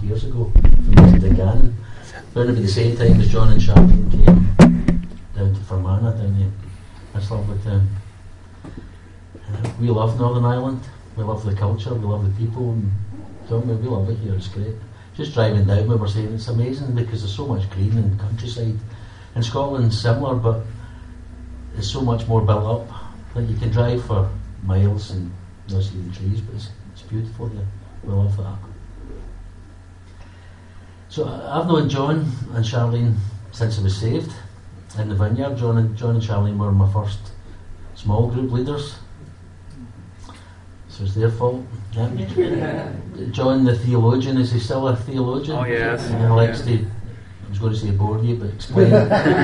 years ago from Dungannon. Around about the same time as John and Charlene came down to Fermanagh, down here. That's lovely town. We love Northern Ireland. We love the culture. We love the people. And we love it here. It's great. Just driving down, we were saying it's amazing because there's so much green and countryside. And Scotland's similar, but it's so much more built up. Like you can drive for miles and not see the trees, but it's beautiful here. We love that. So I've known John and Charlene since I was saved in the vineyard. John and Charlene were my first small group leaders. So it's their fault. Yeah. John the theologian, is he still a theologian? Oh yes. He likes to, I was going to say bore you, but explain.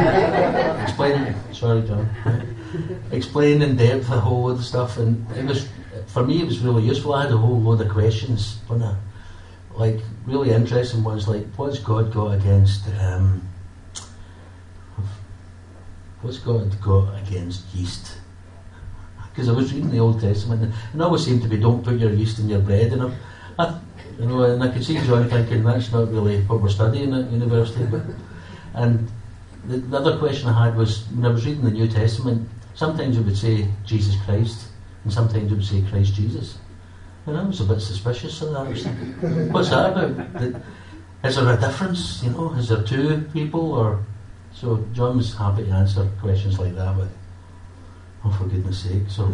Sorry John. Explain in depth a whole lot of stuff, and it was, for me it was really useful. I had a whole load of questions, like really interesting ones, like what's God got against yeast? Because I was reading the Old Testament, and it always seemed to be don't put your yeast in your bread, and and I could see John thinking that's not really what we're studying at university. And the other question I had was, when I was reading the New Testament, sometimes it would say Jesus Christ, and sometimes it would say Christ Jesus. And I was a bit suspicious of that. I was thinking, what's that about? Is there a difference? Is there two people? Or so John was happy to answer questions like that, but oh, for goodness sake! So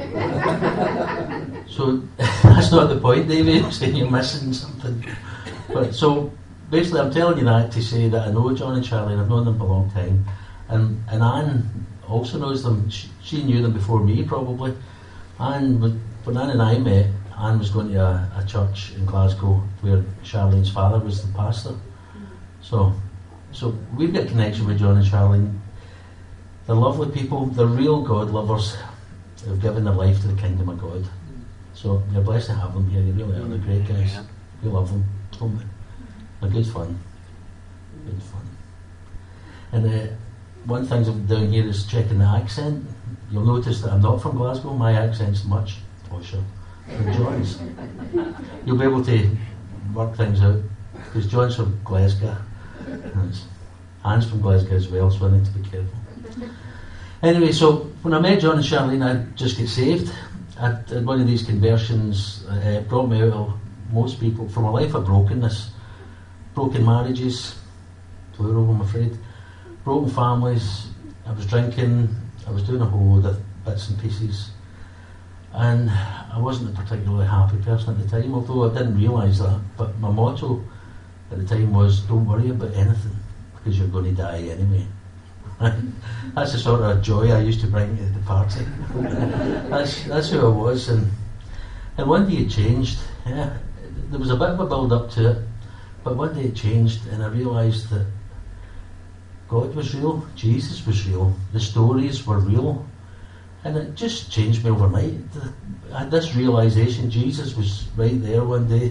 that's not the point, David. Saying you're missing something. But so basically, I'm telling you that to say that I know John and Charlene. I've known them for a long time, and Anne also knows them. She knew them before me, probably. And when Anne and I met, Anne was going to a church in Glasgow where Charlene's father was the pastor. So we've got a connection with John and Charlene. They're lovely people. They're real God lovers who've given their life to the kingdom of God. So you're blessed to have them here. You really are. They're great guys. We love them. They're good fun. Good fun. And one thing I'm doing here is checking the accent. You'll notice that I'm not from Glasgow. My accent's much posher than John's. You'll be able to work things out because John's from Glasgow. Anne's from Glasgow as well, so I need to be careful. Anyway, so when I met John and Charlene, I just get saved. At one of these conversions, brought me out of most people from a life of brokenness, broken marriages, plural I'm afraid, broken families. I was drinking, I was doing a whole load of bits and pieces, and I wasn't a particularly happy person at the time, although I didn't realise that. But my motto at the time was, don't worry about anything because you're going to die anyway. That's the sort of joy I used to bring to the party. That's who I was, and one day it changed. Yeah, there was a bit of a build up to it, but one day it changed, and I realised that God was real, Jesus was real, the stories were real, and it just changed me overnight. I had this realisation Jesus was right there one day,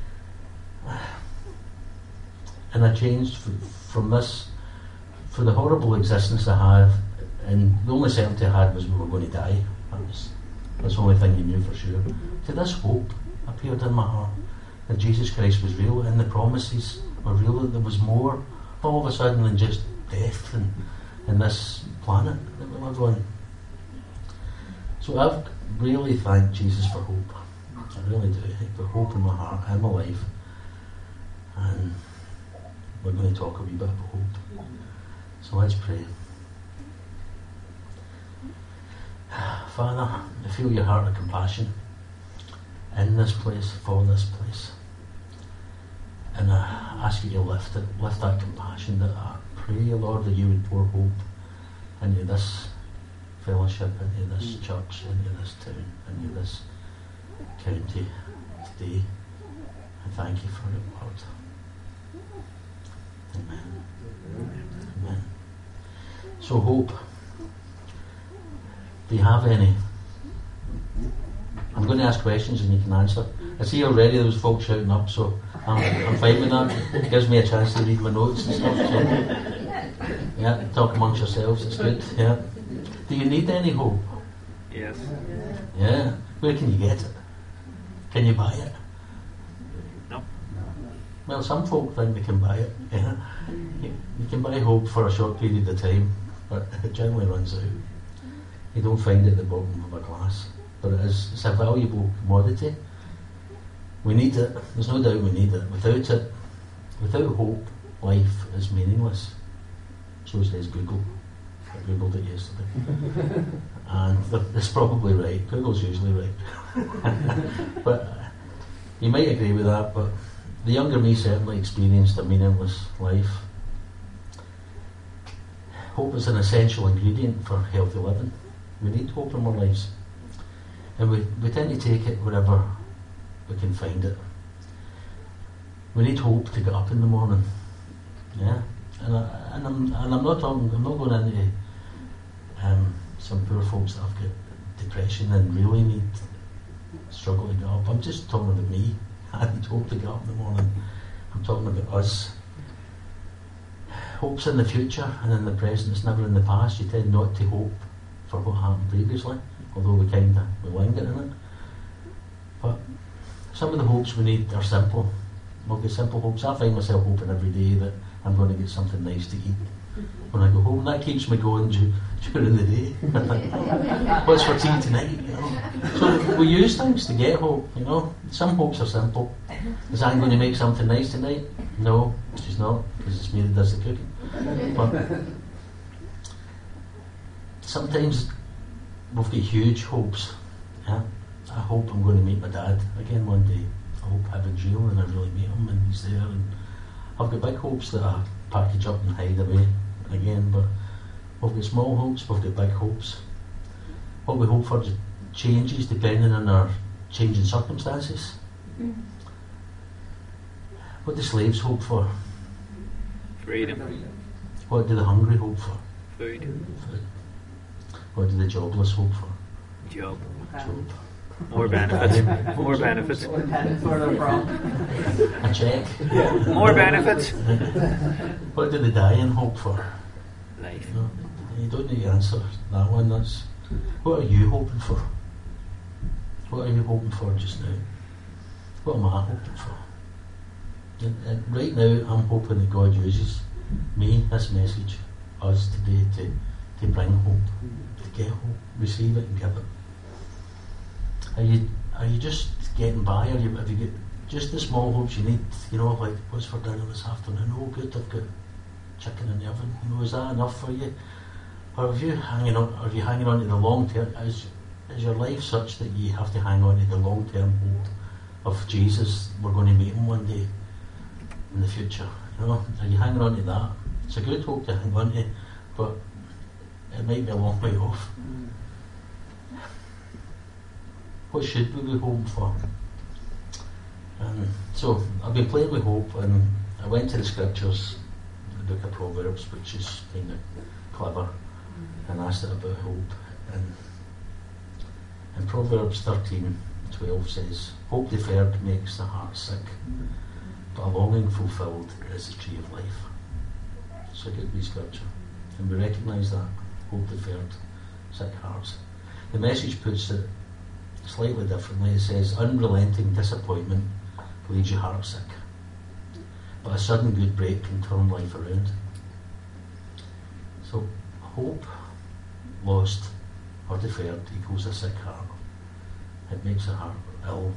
and I changed from this. For the horrible existence I had, and the only certainty I had was we were going to die. That's the only thing you knew for sure. So this hope appeared in my heart that Jesus Christ was real and the promises were real, that there was more all of a sudden than just death and this planet that we live on. So I've really thanked Jesus for hope. I really do. I put hope in my heart and my life, and we're going to talk a wee bit about hope. So let's pray. Father, I feel your heart of compassion in this place, for this place. And I ask you to lift that compassion. That I pray, Lord, that you would pour hope into this fellowship, into this church, into this town, into this county today. And thank you for it, Lord. Amen. Amen. So hope. Do you have any? I'm going to ask questions and you can answer. I see already there was folks shouting up, so I'm fine with that. It gives me a chance to read my notes and stuff. So, yeah, talk amongst yourselves. It's good. Yeah. Do you need any hope? Yes. Yeah. Where can you get it? Can you buy it? No. Well, some folk think they can buy it. Yeah. You can buy hope for a short period of time, but it generally runs out. You don't find it at the bottom of a glass. But it's a valuable commodity. We need it. There's no doubt we need it. Without hope, life is meaningless. So says Google. I googled it yesterday. And it's probably right. Google's usually right. But you might agree with that, but the younger me certainly experienced a meaningless life. Hope is an essential ingredient for healthy living. We need hope in our lives. And we tend to take it wherever we can find it. We need hope to get up in the morning. Yeah? And I'm not going into some poor folks that have got depression and really need struggle to get up. I'm just talking about me. I need hope to get up in the morning. I'm talking about us. Hope's in the future and in the present. It's never in the past. You tend not to hope for what happened previously, although we linger in it. But some of the hopes we need are simple. We'll get simple hopes. I find myself hoping every day that I'm going to get something nice to eat when I go home. That keeps me going during the day. What's for tea tonight? You know? So we use things to get hope. You know, some hopes are simple. Is Anne going to make something nice tonight? No, she's not, because it's me that does the cooking. But sometimes we've got huge hopes. Yeah? I hope I'm going to meet my dad again one day. I hope heaven's real and I really meet him and he's there. And I've got big hopes that I package up and hide away again, but we've got small hopes, we've got big hopes. What we hope for changes depending on our changing circumstances. What do slaves hope for? Freedom. What do the hungry hope for? Food. What do the jobless hope for? Job. Job. More benefits. More benefits. A check. More benefits. What do the dying hope for? Life. You don't need to answer that one. What are you hoping for? What are you hoping for just now? What am I hoping for? And right now, I'm hoping that God uses me, this message, us today, to bring hope, to get hope, receive it and give it. Are you just getting by? Have you got just the small hopes you need? You know, like what's for dinner this afternoon? Oh, good, I've got chicken in the oven. You know, is that enough for you? Or are you hanging on to the long term? Is your life such that you have to hang on to the long term hope of Jesus? We're going to meet him one day in the future. You know, are you hanging on to that? It's a good hope to hang on to, but it might be a long way off. What should we be hoping for? So I've been playing with hope, and I went to the scriptures, the book of Proverbs, which is kind of clever, and asked it about hope. And Proverbs 13:12 says, "Hope deferred makes the heart sick, but a longing fulfilled is the tree of life." So good wee scripture, and we recognise that hope deferred, sick hearts. The Message puts it slightly differently. It says, "Unrelenting disappointment leaves your heart sick, but a sudden good break can turn life around." So hope lost or deferred equals a sick heart. It makes a heart ill.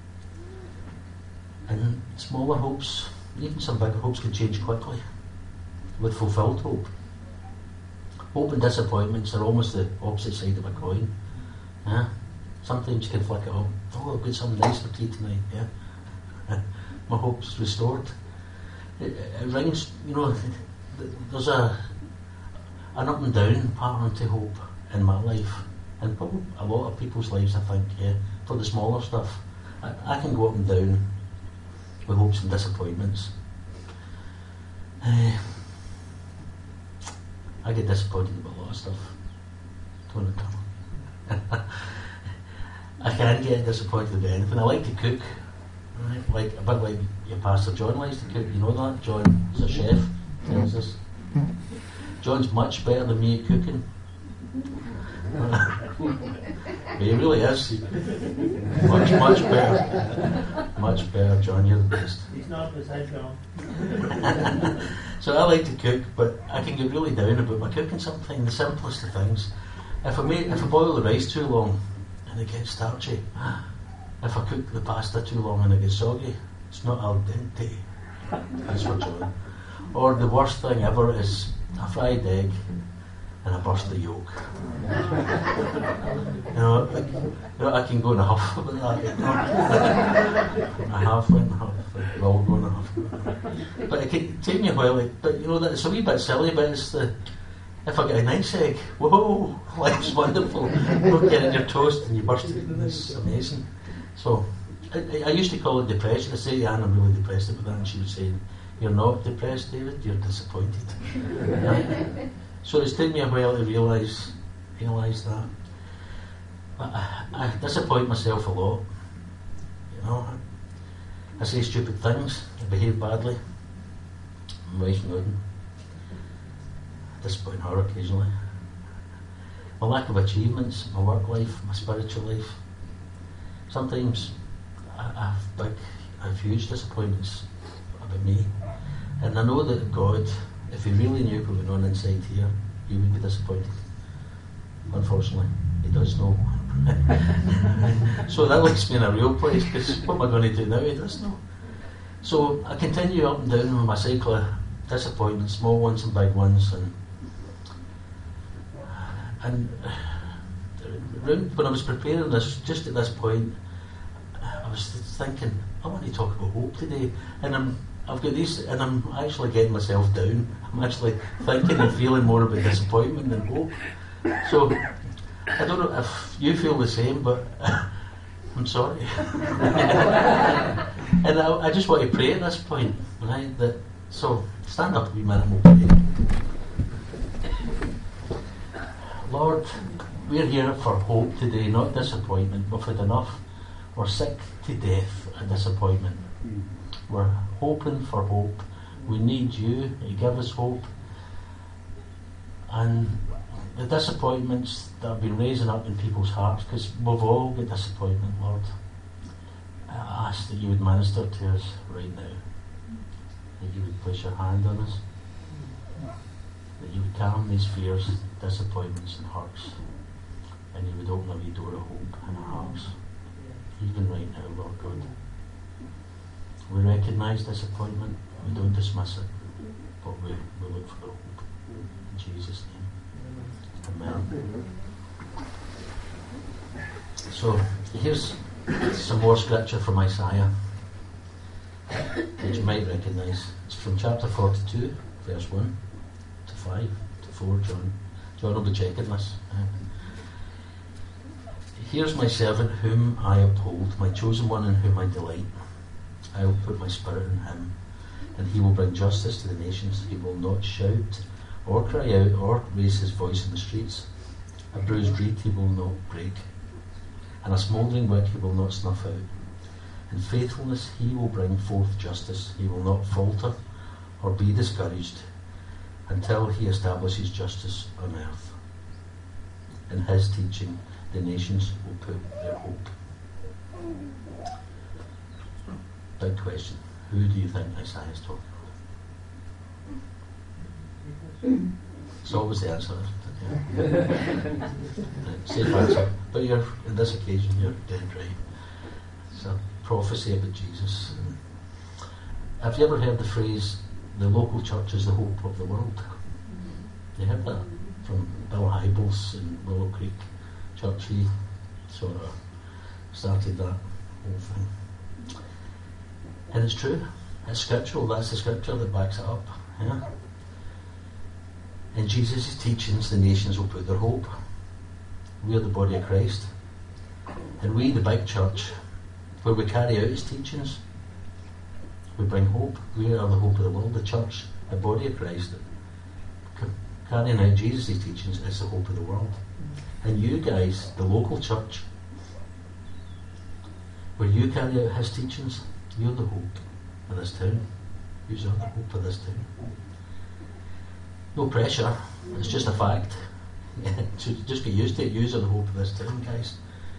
And smaller hopes, even some bigger hopes, can change quickly with fulfilled hope. Hope and disappointments are almost the opposite side of a coin. Yeah? Sometimes you can flick it on. Oh, I've got something nice for tea tonight. Yeah, my hope's restored. It rings. You know, there's an up and down pattern to hope in my life, and probably a lot of people's lives. I think, yeah, for the smaller stuff, I can go up and down with hopes and disappointments. I get disappointed about a lot of stuff. Don't I? I can get disappointed about anything. I like to cook, right? Like a bit like your pastor John likes to cook. You know that? John's a chef. Tells us. John's much better than me at cooking. He really is. Much better. Much better, John. You're the best. He's not beside John. So I like to cook, but I can get really down about my cooking sometimes, the simplest of things. If I boil the rice too long and it gets starchy, if I cook the pasta too long and it gets soggy, it's not al dente. That's for John. Or the worst thing ever is a fried egg and I burst the yolk. I can go in a huff about that. A half and a half. We'll all go in a huff. But it can take me a while. But it's a wee bit silly. But it's if I get a nice egg, whoa, life's wonderful. You get it in your toast and you burst it, and it's amazing. So I used to call it depression. I say, yeah, I'm really depressed about that, and she would say, "You're not depressed, David. You're disappointed." So it's taken me a while to realise that. But I disappoint myself a lot. I say stupid things. I behave badly. My wife's nodding. I disappoint her occasionally. My lack of achievements, my work life, my spiritual life. Sometimes I have huge disappointments about me. And I know that God, if He really knew what went on inside here, He would be disappointed. Unfortunately, He does know. So that leaves me in a real place, because what am I going to do now? He does know. So I continue up and down with my cycle of disappointments, small ones and big ones, and when I was preparing this, just at this point, I was thinking, I want to talk about hope today, and I've got these, and I'm actually getting myself down. I'm actually thinking and feeling more about disappointment than hope. So I don't know if you feel the same, but I'm sorry. And I just want to pray at this point, right? So stand up a wee minute and we'll pray. Lord, we're here for hope today, not disappointment. We've had enough. We're sick to death of disappointment. We're hoping for hope. We need you to give us hope. And the disappointments that have been raising up in people's hearts, because we've all got disappointment, Lord, I ask that you would minister to us right now. That you would place your hand on us. That you would calm these fears, disappointments and hurts. And you would open a wee door of hope in our hearts. Even right now, Lord God. We recognise disappointment, we don't dismiss it, but we look for the hope. In Jesus' name. Amen. So, here's some more scripture from Isaiah, which you might recognise. It's from chapter 42, verse 1 to 5 to 4. John will be checking this. Here's my servant whom I uphold, my chosen one in whom I delight. I will put my spirit in him, and he will bring justice to the nations. He will not shout or cry out or raise his voice in the streets. A bruised reed he will not break, and a smouldering wick he will not snuff out. In faithfulness he will bring forth justice. He will not falter or be discouraged until he establishes justice on earth. In his teaching the nations will put their hope. Big question. Who do you think Isaiah is talking about? It's always the answer, isn't it? Yeah. Safe answer. But in this occasion, you're dead right. It's a prophecy about Jesus. Have you ever heard the phrase, the local church is the hope of the world? You heard that from Bill Hybels in Willow Creek Church. He sort of started that whole thing. And it's true. It's scriptural. That's the scripture that backs it up. Yeah. In Jesus' teachings, the nations will put their hope. We are the body of Christ. And we, the big church, where we carry out his teachings, we bring hope. We are the hope of the world. The church, the body of Christ, carrying out Jesus' teachings is the hope of the world. And you guys, the local church, where you carry out his teachings, you're the hope of this town. You are the hope of this town. No pressure. It's just a fact. So just get used to it. You are the hope of this town, guys.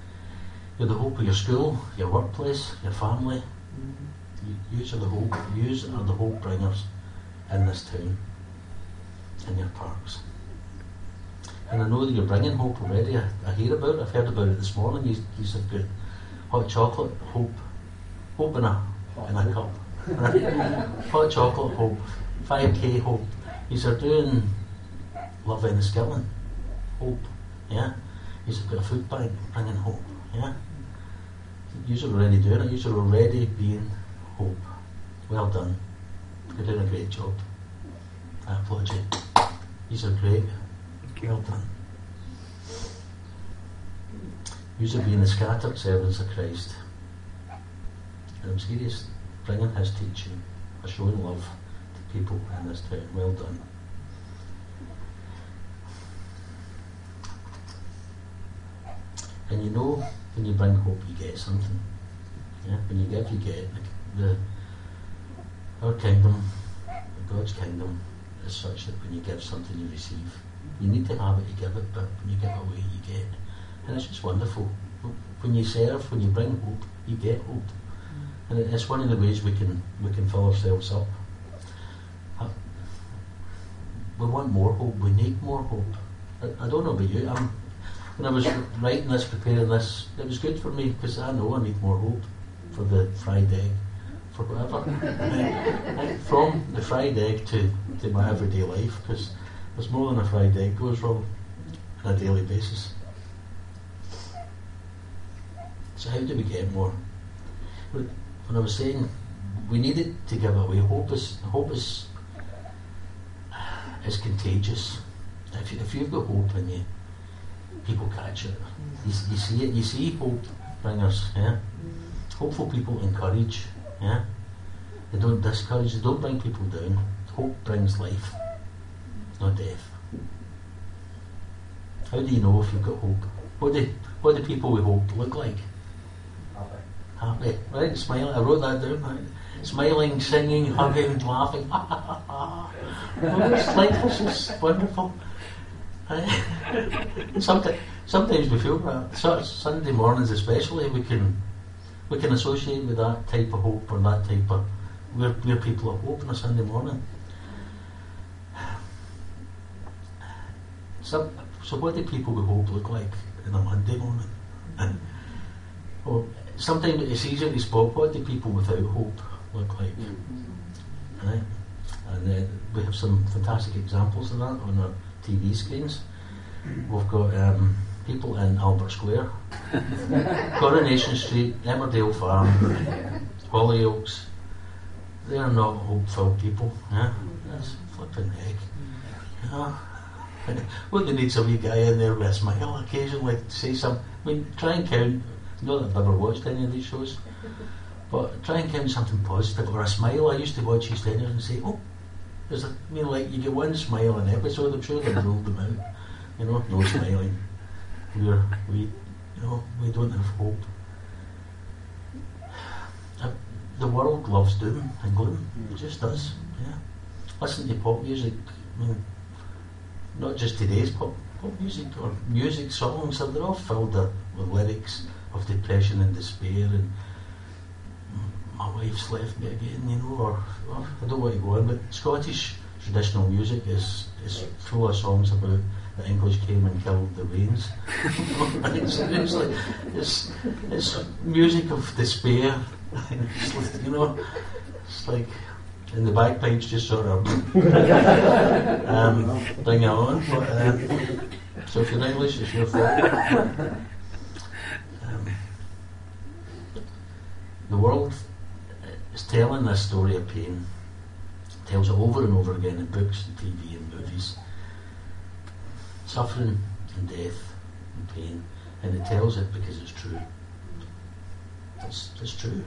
You're the hope of your school, your workplace, your family. Yous are the hope. Yous are the hope bringers in this town, in your parks. And I know that you're bringing hope already. I hear about it. I've heard about it this morning. You have got hot chocolate hope in a cup. Hot chocolate hope, 5k hope. Yous are doing Love Enniskillen hope. Yeah. Yous have got a food bank bringing hope. Yeah. Yous are already doing it. Yous are already being hope. Well done. You're doing a great job. I applaud you. Yous are great. Well done. Yous are being the scattered servants of Christ. And I'm serious, bringing His teaching, showing love to people in this town. Well done. And you know, when you bring hope, you get something. Yeah? When you give, you get. Our kingdom, God's kingdom, is such that when you give something, you receive. You need to have it, you give it, but when you give it away, you get. And it's just wonderful. When you serve, when you bring hope, you get hope. And it's one of the ways we can fill ourselves up. We want more hope. We need more hope. I don't know about you. When I was writing this, preparing this, it was good for me because I know I need more hope for the fried egg, for whatever. From the fried egg to my everyday life, because there's more than a fried egg goes wrong on a daily basis. So how do we get more? When I was saying we need it to give away, hope is contagious. If you've got hope in you, people catch it. You see it. You see hope bringers. Yeah, hopeful people encourage. Yeah, they don't discourage. They don't bring people down. Hope brings life, not death. How do you know if you've got hope? What do people with hope look like? Happy, right? Smiling. I wrote that down. Right? Smiling, singing, hugging, laughing. It's just wonderful. Sometimes we feel that. Sunday mornings especially, we can associate with that type of hope, or that type of we're people of hope on a Sunday morning. So what do people with hope look like on a Monday morning? Well, sometimes it's easier to spot what do people without hope look like. Right? And we have some fantastic examples of that on our TV screens. We've got people in Albert Square, Coronation Street, Emmerdale Farm, Hollyoaks. They're not hopeful people. Yeah? That's flipping heck. Yeah. What they need, some wee guy in there with a smile occasionally to say something. I mean, try and count. Not that I've ever watched any of these shows, but try and count something positive or a smile. I used to watch EastEnders and say, oh, like you get one smile an episode. I'm sure they've ruled them out. No smiling. We don't have hope. The world loves doom and gloom. It just does. Yeah. Listen to pop music. I mean, not just today's pop music or music songs. They're all filled with lyrics of depression and despair and my wife's left me again, or I don't want to go on, but Scottish traditional music is full of songs about the English came and killed the rains. Seriously, it's music of despair. It's like, and the bagpipes just sort of bring it on. But, so if you're English, it's your fault. The world is telling this story of pain. It tells it over and over again in books and TV and movies. Suffering and death and pain. And it tells it because it's true. It's true.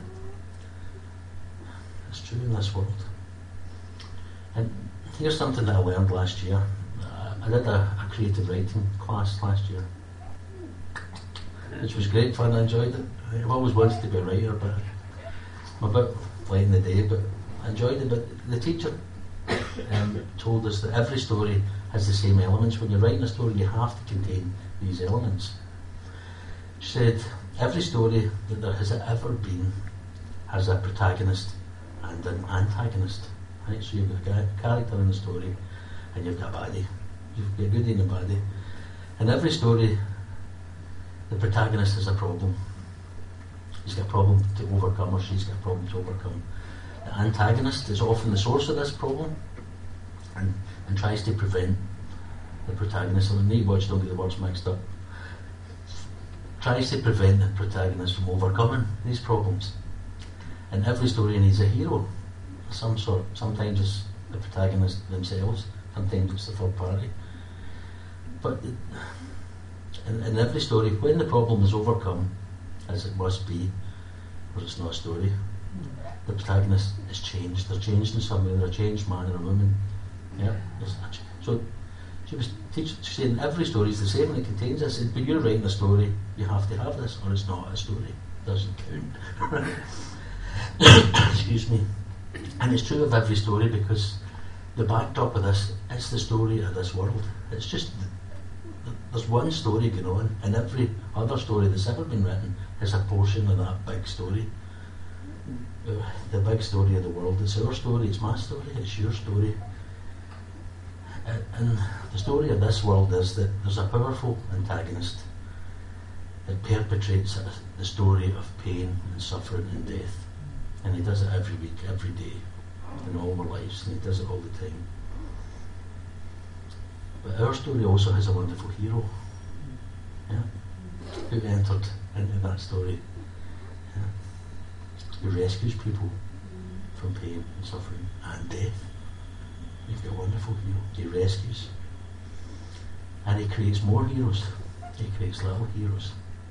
It's true in this world. And here's something that I learned last year. I did a creative writing class last year, which was great fun. I enjoyed it. I've always wanted to be a writer, but I'm a bit late in the day, but I enjoyed it. But the teacher told us that every story has the same elements. When you're writing a story, you have to contain these elements. She said, every story that there has ever been has a protagonist and an antagonist. Right? So you've got a character in the story, and you've got a baddie. You've got a goodie and a baddie. In every story, the protagonist has a problem. He's got a problem to overcome, or she's got a problem to overcome. The antagonist is often the source of this problem, and tries to prevent the protagonist. So when you watch, don't get the words mixed up. Tries to prevent the protagonist from overcoming these problems. And every story needs a hero of some sort. Sometimes it's the protagonist themselves, sometimes it's the third party. But in every story, when the problem is overcome, as it must be, or it's not a story, the protagonist is changed. They're changed in some way. They're a changed man or a woman. Yeah. So she was saying every story is the same and it contains this. But you're writing a story, you have to have this, or it's not a story. It doesn't count. Excuse me. And it's true of every story, because the backdrop of this is the story of this world. It's just there's one story going on, and every other story that's ever been written is a portion of that big story. The big story of the world. It's our story, it's my story, it's your story. And the story of this world is that there's a powerful antagonist that perpetrates the story of pain and suffering and death. And he does it every week, every day, in all our lives, and he does it all the time. But our story also has a wonderful hero, yeah, who entered into that story, yeah, who rescues people from pain and suffering and death. You've got a wonderful hero. He rescues, and he creates more heroes. He creates little heroes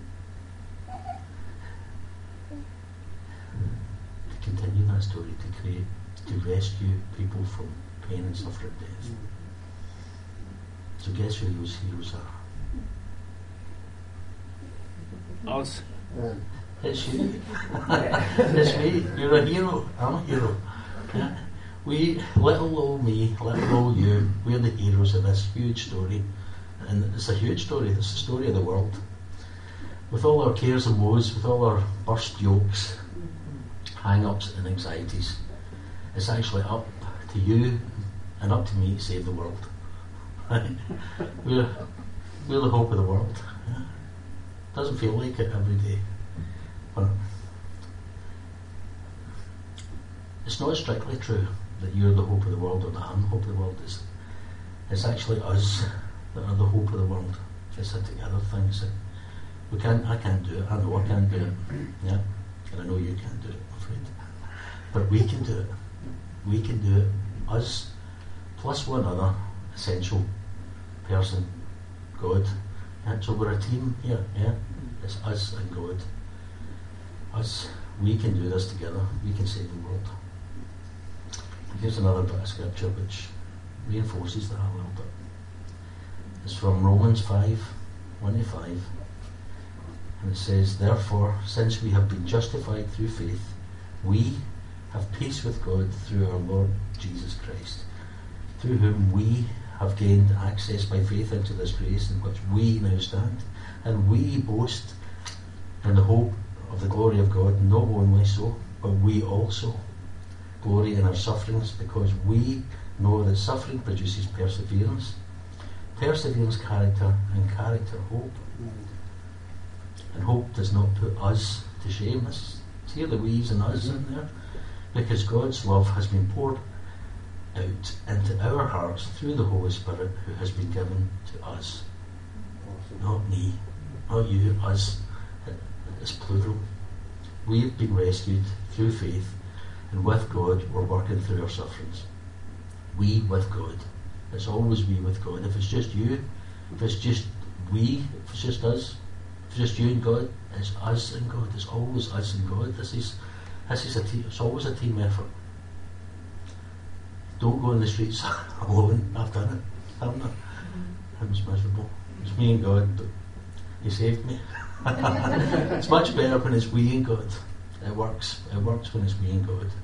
to continue that story, to rescue people from pain and suffering and death. So guess who those heroes are? Us. It's you. It's me. You're a hero. I'm a hero. Yeah. We, little old me, little old you, we're the heroes of this huge story. And it's a huge story. It's the story of the world. With all our cares and woes, with all our burst jokes, hang-ups and anxieties, it's actually up to you and up to me to save the world. We're the hope of the world. Yeah. Doesn't feel like it every day, but it's not strictly true that you're the hope of the world or that I'm the hope of the world. It's actually us that are the hope of the world. It's a together thing. I can't do it. I know I can't do it. Yeah, and I know you can't do it, I'm afraid. But we can do it. We can do it. Us plus one other essential person, God. And so we're a team here. Yeah, it's us and God. Us. We can do this together. We can save the world. Here's another bit of scripture which reinforces that a little bit. It's from Romans 5:1-5, and it says, "Therefore, since we have been justified through faith, we have peace with God through our Lord Jesus Christ, through whom we have gained access by faith into this grace in which we now stand, and we boast in the hope of the glory of God. Not only so, but we also glory in our sufferings, because we know that suffering produces perseverance, perseverance character, and character hope. And hope does not put us to shame." See the we's and us in there? Because God's love has been poured out into our hearts through the Holy Spirit who has been given to us. Not me, not you, us. It's plural. We've been rescued through faith, and with God we're working through our sufferings. We with God. It's always we with God. If it's just you, if it's just we, if it's just us, if it's just you and God, it's us and God. It's always us and God. This is a team. It's always a team effort. Don't go in the streets alone. I've done it, haven't I? It was miserable. It's me and God, but He saved me. It's much better when it's we and God. It works. It works when it's we and God.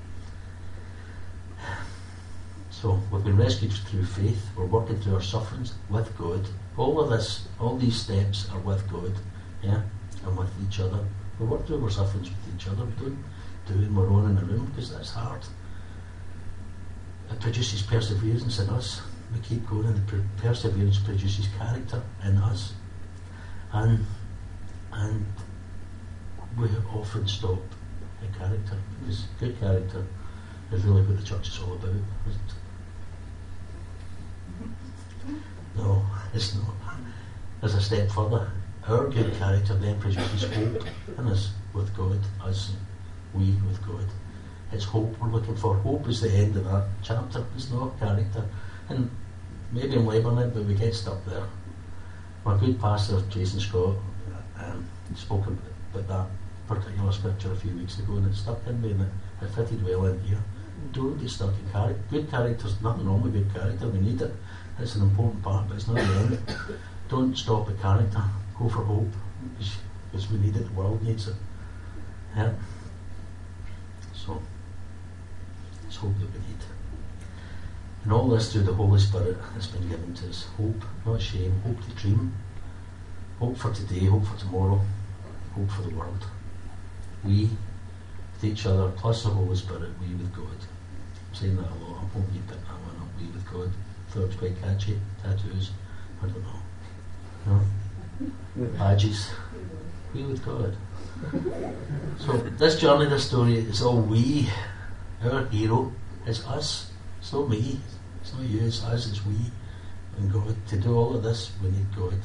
So we've been rescued through faith. We're working through our sufferings with God. All of this, all these steps are with God. Yeah, and with each other. We work through our sufferings with each other. We don't do it on our own in a room, because that's hard. It produces perseverance in us. We keep going, and the perseverance produces character in us. And we often stop at character, because good character is really what the church is all about, isn't it? No, it's not. As a step further, our good character then produces hope in us with God, us, we with God. It's hope we're looking for. Hope is the end of that chapter. It's not character. And maybe I'm labouring it, but we get stuck there. My good pastor, Jason Scott, spoke about that particular scripture a few weeks ago, and it stuck in me, and it fitted well in here. Don't get stuck in character. Good character, there's nothing wrong with good character. We need it. It's an important part, but it's not the end. Don't stop at character. Go for hope, because we need it. The world needs it. Yeah. So, it's hope that we need. And all this through the Holy Spirit has been given to us. Hope, not shame. Hope to dream. Hope for today. Hope for tomorrow. Hope for the world. We with each other, plus the Holy Spirit, we with God. I'm saying that a lot. I hope you pick that one up. We with God. Thought it was quite catchy. Tattoos. I don't know. No? Badges. We with God. So this journey, this story, is all we. Our hero is us. It's not me. It's not you. It's us. It's we and God. To do all of this, we need God.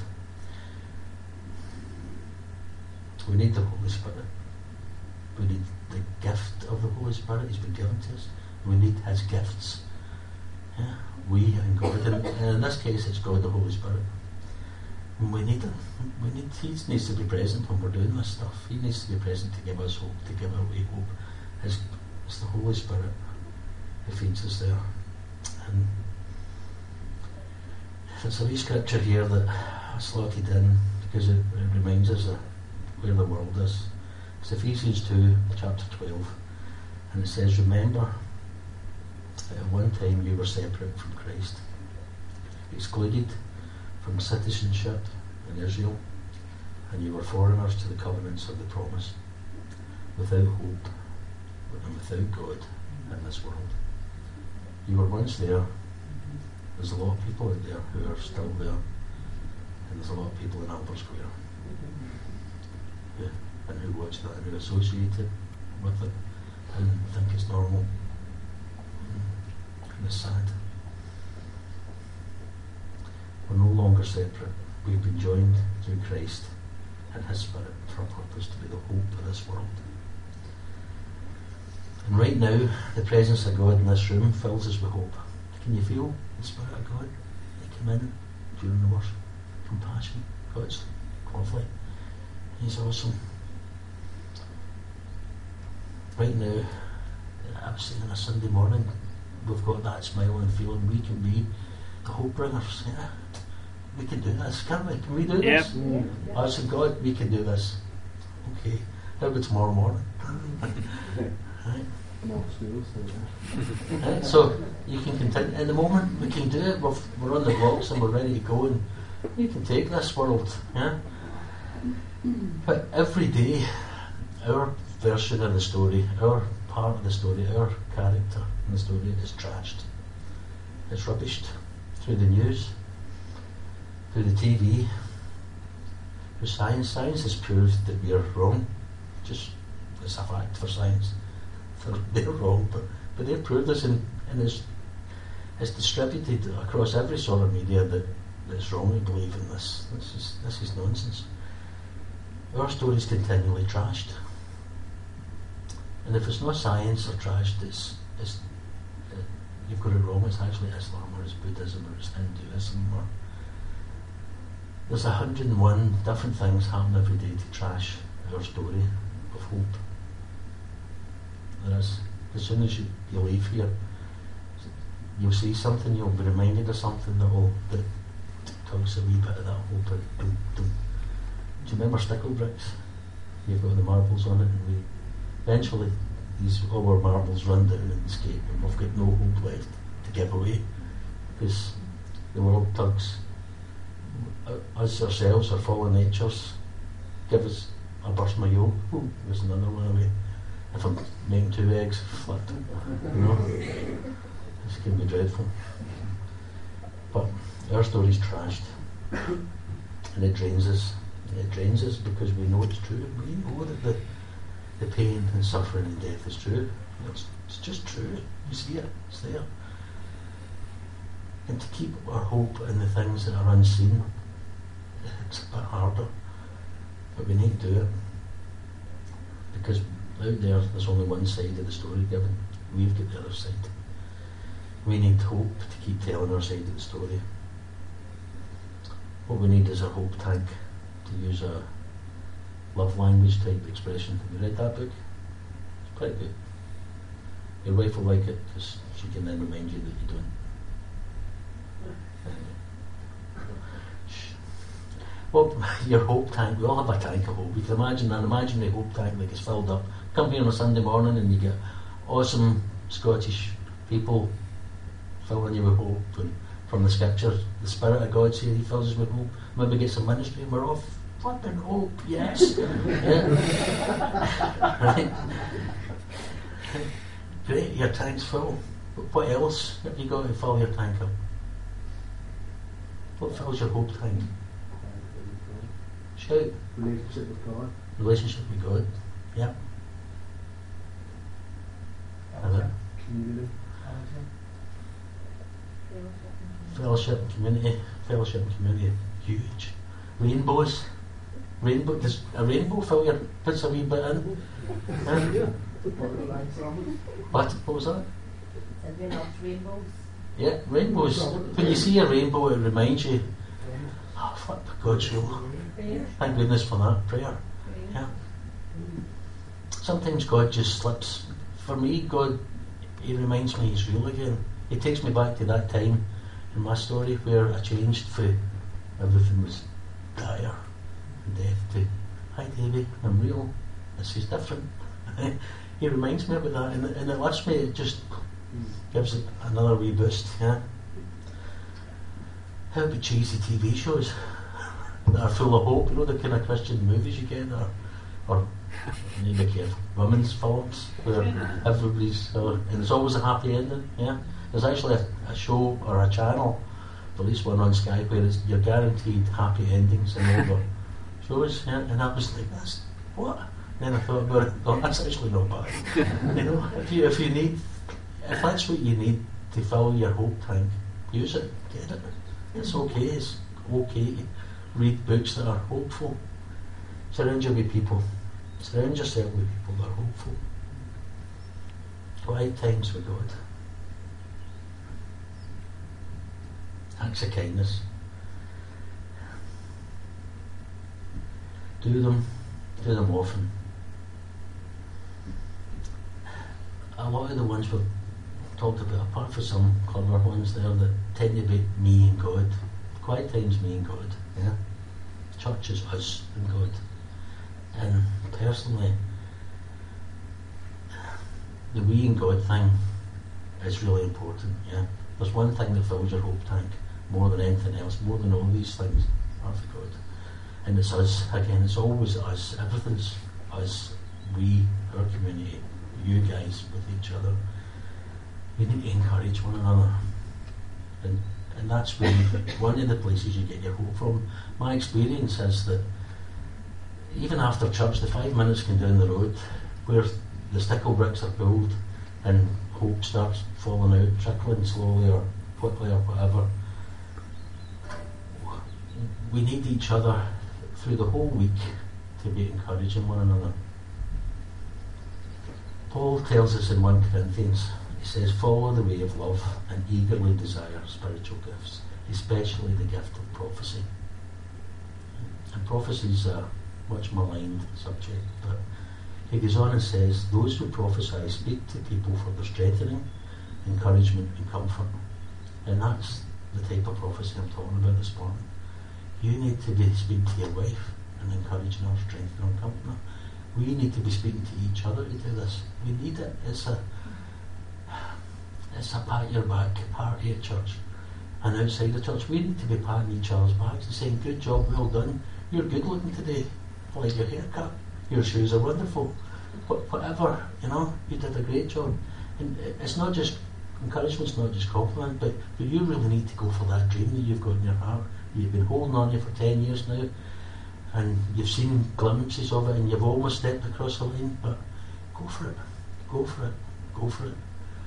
We need the Holy Spirit. We need the gift of the Holy Spirit. He's been given to us. We need His gifts. Yeah? We and God. And in this case, it's God, the Holy Spirit. And we need Him. He needs to be present when we're doing this stuff. He needs to be present to give us hope, to give away hope. It's the Holy Spirit who feeds us there. And there's a wee scripture here that I slotted in because it reminds us of where the world is. It's Ephesians 2, chapter 12, and it says, "Remember that at one time you were separate from Christ, excluded from citizenship in Israel, and you were foreigners to the covenants of the promise, without hope and without God in this world." You were once there. There's a lot of people out there who are still there, and there's a lot of people in Albert Square and who watch that and who are associated with it and think it's normal, and it's sad. We're no longer separate. We've been joined through Christ and His Spirit for a purpose, to be the hope of this world. And right now, the presence of God in this room fills us with hope. Can you feel the Spirit of God? He came in during the worship. Compassion. God's lovely. He's awesome. Right now, I was saying on a Sunday morning, we've got that smiling feeling. We can be the hope bringers. Yeah. We can do this, can't we? Can we do this? Yeah. I said, God, we can do this. Okay. How about tomorrow morning? Right. Right. So you can continue. In the moment, we can do it. We're on the blocks and we're ready to go, and we can take this world. Yeah. But every day, our version of the story, our part of the story, our character in the story is trashed. It's rubbished through the news, through the TV, through science. Science has proved that we are wrong. Just, it's a fact for science. They're wrong, but they've proved this, and it's distributed across every sort of media that it's wrong to believe in this. This is nonsense. Our story is continually trashed. And if it's not science or trashed, you've got it wrong. It's actually Islam, or it's Buddhism, or it's Hinduism, or there's 101 different things happen every day to trash our story of hope. There is. As soon as you leave here, you'll see something, you'll be reminded of something that tugs a wee bit of that hope. Do you remember stickle bricks? You've got the marbles on it, and eventually all our marbles run down and escape, and we've got no hope left to give away, because the world tugs us ourselves, our fallen natures, give us a burst of my yolk. Ooh, there's another one away. If I'm making 2 eggs, flipped. This can be dreadful. But our story's trashed. And it drains us. It drains us because we know it's true. We know that the pain and suffering and death is true. It's just true. You see it. It's there. And to keep our hope in the things that are unseen, it's a bit harder. But we need to do it. Because out there's only one side of the story given. We've got the other side. We need hope to keep telling our side of the story. What we need is a hope tank, to use a love language type expression. Have you read that book? It's pretty good. Your wife will like it because she can then remind you that you don't. Well, your hope tank, we all have a tank of hope. You can imagine an imaginary hope tank like it's filled up. Come here on a Sunday morning and you get awesome Scottish people filling you with hope, and from the scriptures, the Spirit of God says He fills us with hope. Maybe get some ministry and we're off flipping hope, yes. Right? Great, your tank's full. But what else have you got to fill your tank up? What fills your hope tank? Shout. Relationship with God. Relationship with God. Yeah. Community. Fellowship and community. Fellowship and community. Huge. Rainbows. Does a rainbow fill your puts a wee bit in? What was that? Rainbows. Yeah, rainbows. When you see a rainbow, it reminds you, oh, flip, God's rule. Thank goodness for that. Prayer. Yeah. Sometimes God just slips. For me, God, He reminds me He's real again. He takes me back to that time in my story where I changed for everything was dire and death to, hi Davy, I'm real. This is different. He reminds me about that, and it lifts me. It just gives it another wee boost. Yeah. How about cheesy TV shows that are full of hope? You know, the kind of Christian movies you get, or you need to be careful. Women's films where everybody's and there's always a happy ending. Yeah. There's actually a show or a channel, at least one on Sky, where you're guaranteed happy endings in all the shows. Yeah. And I was like, that's what? Then I thought about it. Oh, that's actually not bad. You know, if that's what you need to fill your hope tank, use it. Get it. It's okay. It's okay to read books that are hopeful. Surround you with people. Surround yourself with people that are hopeful. Quiet times with God. Acts of kindness. Do them often. A lot of the ones we've talked about, apart from some clever ones there that tend to be me and God. Quiet time's me and God. Yeah. Church is us and God. And personally, the we and God thing is really important. Yeah. There's one thing that fills your hope tank more than anything else, more than all these things are for God. And it's us. Again, it's always us. Everything's us. We, our community, you guys with each other. You need to encourage one another. And that's really one of the places you get your hope from. My experience is that even after church, the 5 minutes can down the road where the stickle bricks are pulled and hope starts falling out, trickling slowly or quickly or whatever. We need each other through the whole week to be encouraging one another. Paul tells us in 1 Corinthians, he says, follow the way of love and eagerly desire spiritual gifts, especially the gift of prophecy. And prophecy is a much maligned subject, but he goes on and says, those who prophesy speak to people for their strengthening, encouragement and comfort. And that's the type of prophecy I'm talking about this morning. You need to be speaking to your wife and encouraging her, strengthening her, comforting her. We need to be speaking to each other to do this. We need it. It's a pat your back party at church. And outside the church, we need to be patting each other's backs and saying, good job, well done. You're good looking today. I like your haircut. Your shoes are wonderful. Whatever, you did a great job. And it's not just encouragement's not just compliment, but you really need to go for that dream that you've got in your heart. You've been holding on to it for 10 years now, and you've seen glimpses of it, and you've almost stepped across the line. But go for it. Go for it. Go for it.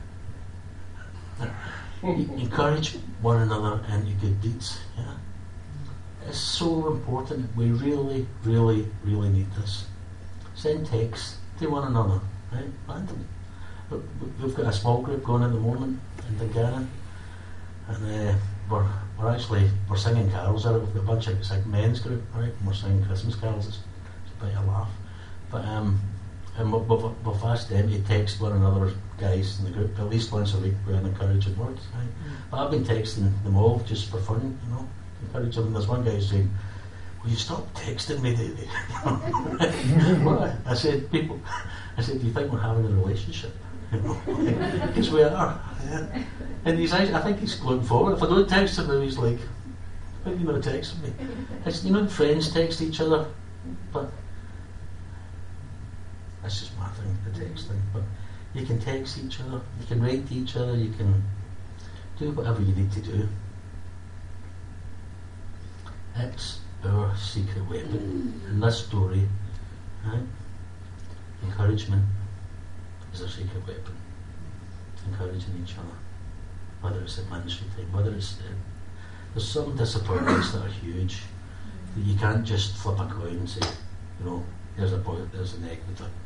Encourage one another into good deeds. Yeah, it's so important. We really, really, really need this. Send texts to one another, right? Random. We've got a small group going at the moment in Dungannon, and we're singing carols out. We've got a bunch of, it's like men's group, right? And we're singing Christmas carols. It's a bit of a laugh, but and we've asked them to text one another, guys in the group, at least once a week with an encouraging word. Right? But I've been texting them all just for fun, encourage them. And there's one guy who's saying, "Will you stop texting me?" Well, I said, "Do you think we're having a relationship?" Because we are. Yeah. And I think he's looking forward. If I don't text him now, he's like, "Why are you not texting me?" It's, friends text each other, but that's just my thing, the text thing. But you can text each other, you can write to each other, you can do whatever you need to do. It's our secret weapon in this story, right? Encouragement is our secret weapon. Encouraging each other, whether it's at ministry time, whether it's there's some disappointments that are huge that you can't just flip a coin and say, there's a egg with it.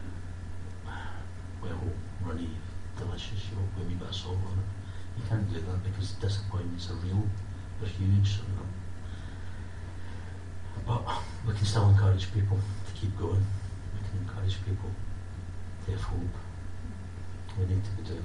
Well, runny, delicious, with a wee bit of salt on it. You can't do that because disappointments are real, they're huge. But we can still encourage people to keep going. We can encourage people to have hope. We need to be doing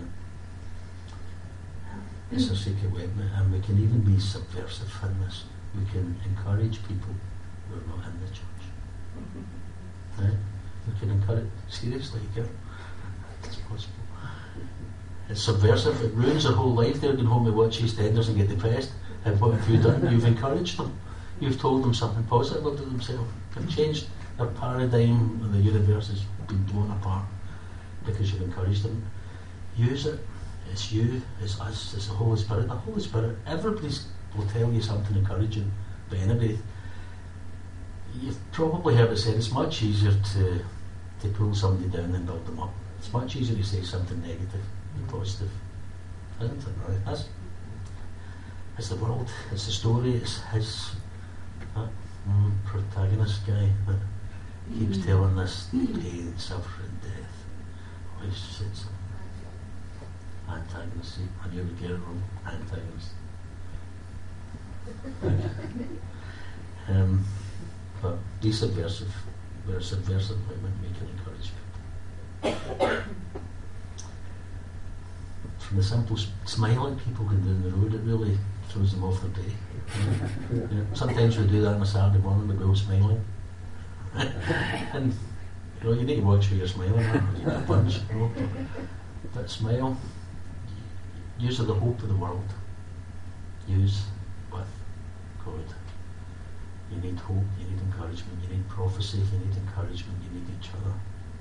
it. It's a secret weapon, and we can even be subversive in this. We can encourage people who are not in the church. Right? We can encourage, seriously, it's possible. It's subversive, it ruins their whole life. They're going home to watch EastEnders and get depressed. And what have you done? You've encouraged them. You've told them something positive about themselves. You've changed their paradigm, and the universe has been blown apart because you've encouraged them. Use it. It's you, it's us, it's the Holy Spirit. The Holy Spirit, everybody will tell you something encouraging, but anybody, you've probably heard it said, it's much easier to pull somebody down than build them up. It's much easier to say something negative than positive. Isn't it? Right? It's the world, it's the story, it's his protagonist guy that keeps telling this pain, suffering, death. Always says antagonist. See, I nearly get it wrong. Antagonist. But be subversive. We're subversive when we can encourage people. From the simple smiling people going down the road, it really throws them off their day. Sometimes we do that on a Saturday morning, we go smiling. And you need to watch who you're smiling at. You get a bunch, but smile. Use are the hope of the world. Use with God. You need hope, you need encouragement, you need prophecy, you need encouragement, you need each other.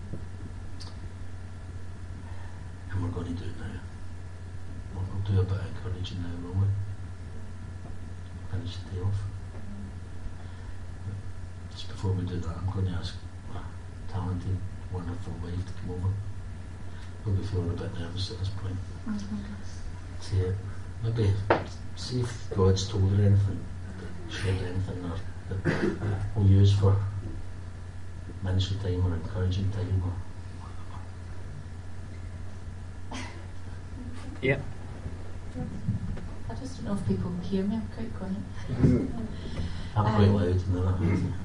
And we're going to do it now. We'll do a bit of encouraging now, won't we? Finish the day off. Just before we do that, I'm going to ask my talented, wonderful wife to come over. We'll be feeling a bit nervous at this point. Maybe see if God's told her anything, shared anything that we'll use for ministry time or encouraging time or whatever. Yeah. I just don't know if people can hear me. I'm quite quiet. I'm quite loud in the other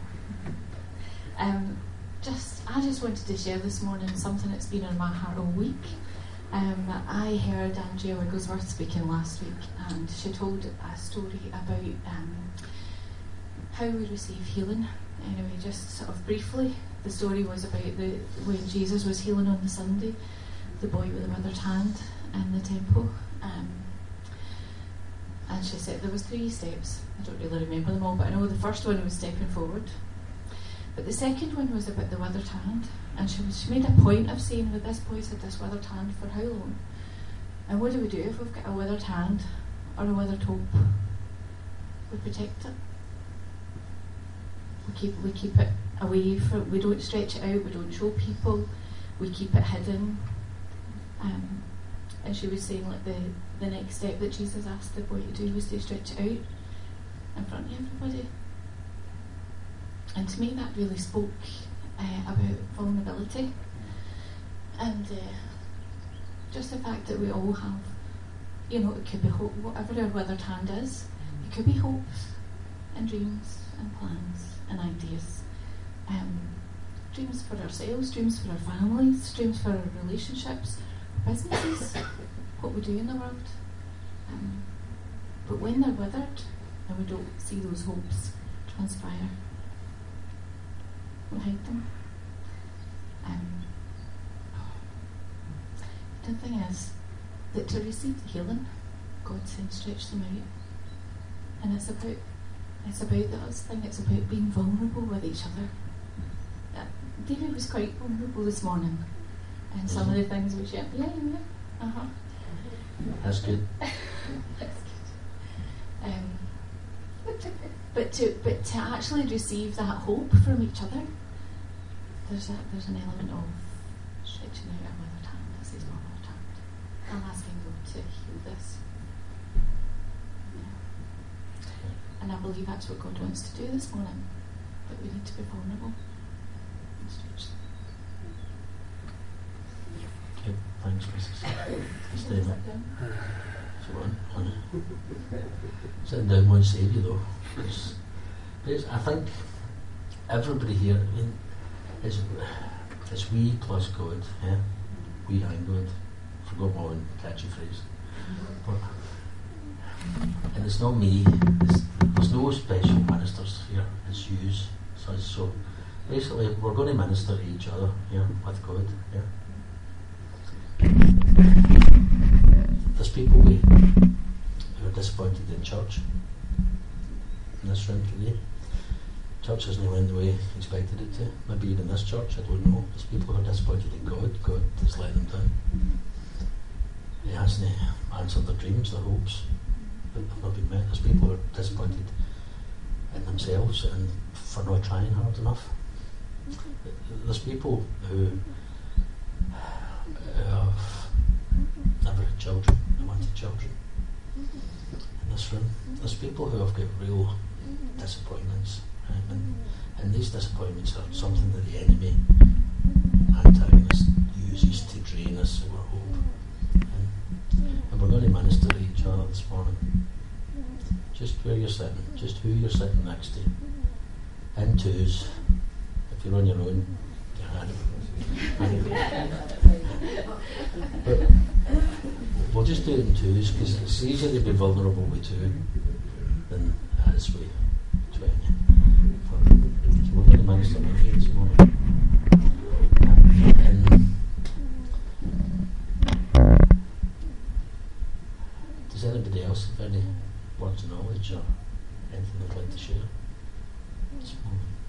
hand. I just wanted to share this morning something that's been in my heart all week. I heard Andrea Wigglesworth speaking last week, and she told a story about how we receive healing. Anyway, just sort of briefly, the story was about when Jesus was healing on the Sunday, the boy with the withered hand in the temple. And she said there was 3 steps. I don't really remember them all, but I know the first one was stepping forward. But the second one was about the withered hand, and she made a point of saying that this boy's had this withered hand for how long? And what do we do if we've got a withered hand or a withered hope? We protect it. We keep it away from. We don't stretch it out. We don't show people. We keep it hidden. And she was saying, like, the next step that Jesus asked the boy to do was to stretch it out in front of everybody. And to me, that really spoke about vulnerability, and just the fact that we all have, it could be hope, whatever our withered hand is. It could be hopes and dreams and plans and ideas. Dreams for ourselves, dreams for our families, dreams for our relationships, businesses, what we do in the world. But when they're withered and we don't see those hopes transpire, we hide them. The thing is that to receive the healing, God said stretch them out. And it's about the us thing, it's about being vulnerable with each other. David was quite vulnerable this morning, and some of the things we shared. Yeah. That's good. That's good. But to actually receive that hope from each other, there's an element of stretching out our withered hand. This is my withered hand. I'm asking God to heal this. Yeah. And I believe that's what God wants to do this morning. That we need to be vulnerable and stretch. Okay, thanks, Mrs. Stay there. Sitting down won't save you though. I think everybody here, it's we plus God, yeah? We and God. Forgot my own catchy phrase. And it's not me, there's no special ministers here, it's yous. So basically we're going to minister to each other here with God, yeah? There's people who are disappointed in church in this room today. Church hasn't went the way he expected it to. Maybe even this church, I don't know. There's people who are disappointed in God. God has let them down. He hasn't answered their dreams, their hopes that have not been met. There's people who are disappointed in themselves and for not trying hard enough. There's people who have never had children, who wanted children in this room. There's people who have got real disappointments, right? And these disappointments are something that the enemy, antagonist, uses to drain us of our hope. And we're going to minister to each other this morning. Just where you're sitting, just who you're sitting next to. In twos. If you're on your own, but we'll just do it in twos because it's easier to be vulnerable with two than as with 20. So we're going to minister to this morning. And does anybody else have any words of knowledge or anything they'd like to share this morning?